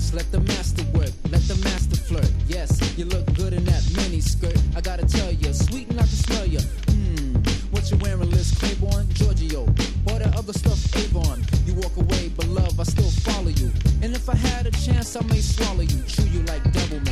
first. Let the master work, let the master flirt. Yes, you look good in that mini skirt. I gotta tell you, sweet and I can smell you. What you wearing, Liz Claiborne? Giorgio, or the other stuff, Avon. You walk away, but love, I still follow you. And if I had a chance, I may swallow you, chew you like double